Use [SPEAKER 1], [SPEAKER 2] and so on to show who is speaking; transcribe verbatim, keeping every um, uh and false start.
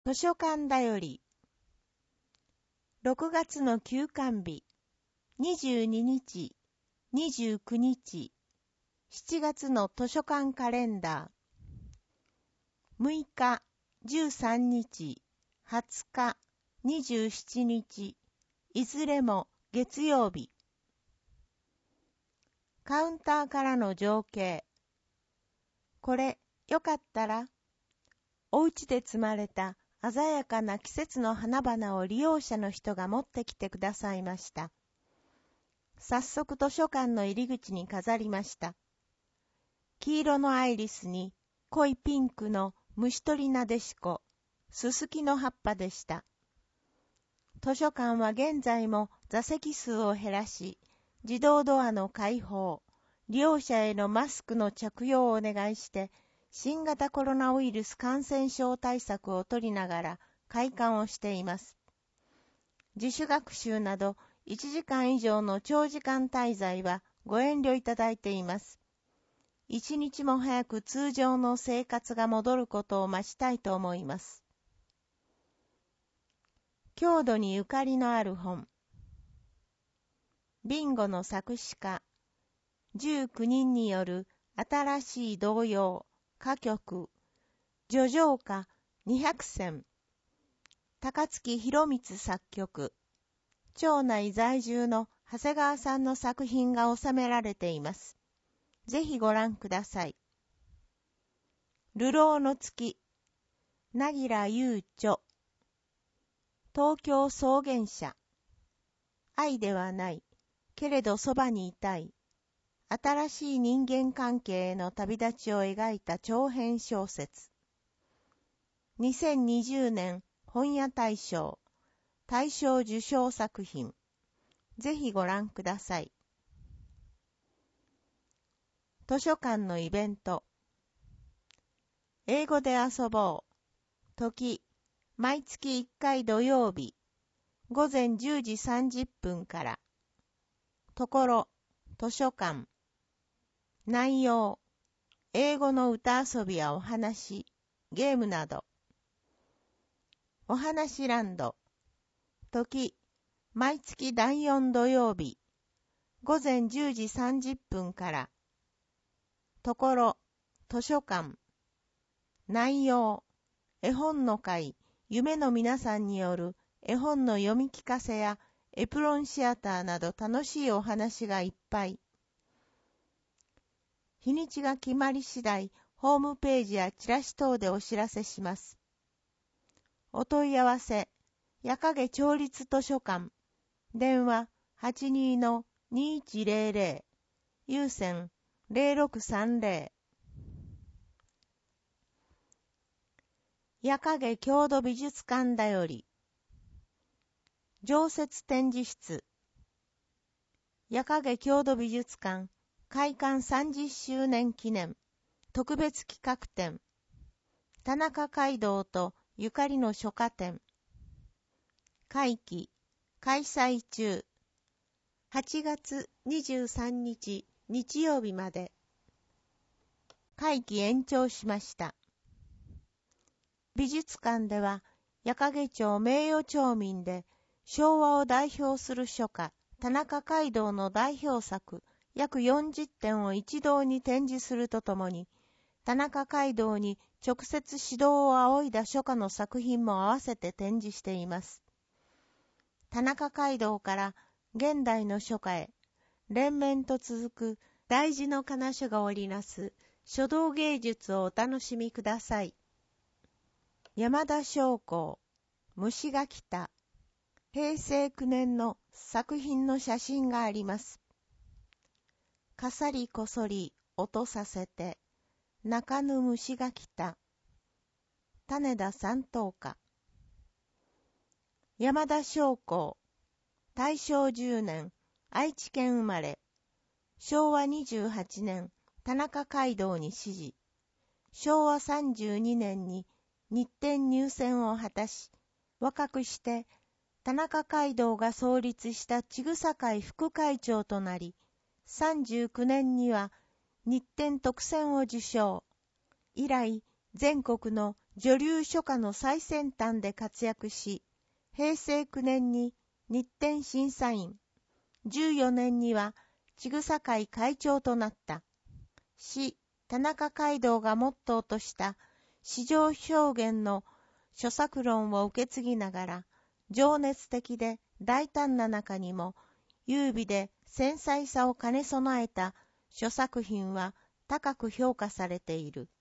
[SPEAKER 1] 図書館だよりろくがつの休館日にじゅうににち、にじゅうくにち、しちがつの図書館カレンダーむいか、じゅうさんにち、はつか、にじゅうしちにち、いずれも月曜日。カウンターからの情景。これ、よかったら、お家で積まれた鮮やかな季節の花々を利用者の人が持ってきてくださいました。早速図書館の入り口に飾りました。黄色のアイリスに濃いピンクの虫取りなでしこ、ススキの葉っぱでした。図書館は現在も座席数を減らし、自動ドアの開放、利用者へのマスクの着用をお願いして、新型コロナウイルス感染症対策を取りながら開館をしています。自主学習などいちじかん以上の長時間滞在はご遠慮いただいています。一日も早く通常の生活が戻ることを待ちたいと思います。郷土にゆかりのある本。ビンゴの作詞家、じゅうきゅうにんによる新しい童謡、歌曲、叙情歌にひゃくせん、高槻博光作曲、町内在住の長谷川さんの作品が収められています。ぜひご覧ください。流浪の月、なぎらゆうちょ、東京草原社、愛ではない、けれどそばにいたい、新しい人間関係への旅立ちを描いた長編小説。にせんにじゅうねん本屋大賞、大賞受賞作品。ぜひご覧ください。図書館のイベント。英語で遊ぼう。時、毎月いっかい土曜日、ごぜんじゅうじさんじゅっぷんから。ところ、図書館。内容、英語の歌遊びやお話、ゲームなど。お話ランド。時、毎月だいよん土曜日、ごぜんじゅうじさんじゅっぷんから。ところ、図書館。内容、絵本の会、夢の皆さんによる絵本の読み聞かせやエプロンシアターなど楽しいお話がいっぱい。日にちが決まり次第、ホームページやチラシ等でお知らせします。お問い合わせ、矢影町立図書館、電話 はちにーのにいちぜろぜろ、有線ぜろろくさんぜろ。矢影郷土美術館だより。常設展示室。矢影郷土美術館開館さんじゅっしゅうねん記念特別企画展。田中街道とゆかりの書家展。会期開催中。はちがつにじゅうさんにち日曜日まで。会期延長しました。美術館では矢影町名誉町民で昭和を代表する書家田中街道の代表作約よんじゅってんを一堂に展示するとともに、田中街道に直接指導を仰いだ書家の作品も合わせて展示しています。田中街道から現代の書家へ、連綿と続く大事の仮名書が織りなす書道芸術をお楽しみください。山田昌光、虫が来た。へいせいきゅうねんの作品の写真があります。かさりこそり音させて、鳴かぬ虫が来た。種田三等家。山田昌光、大正じゅうねん、愛知県生まれ。しょうわにじゅうはちねん、田中街道に師事。しょうわさんじゅうにねんに日展入選を果たし、若くして田中街道が創立したちぐさ会副会長となり、さんじゅうきゅうねんには日展特選を受賞。以来、全国の女流書家の最先端で活躍し、へいせいきゅうねんに日展審査員、じゅうよねんにはちぐさ会会長となった。詩、田中街道がモットーとした詩情表現の著作論を受け継ぎながら、情熱的で大胆な中にも、優美で繊細さを兼ね備えた諸作品は高く評価されている。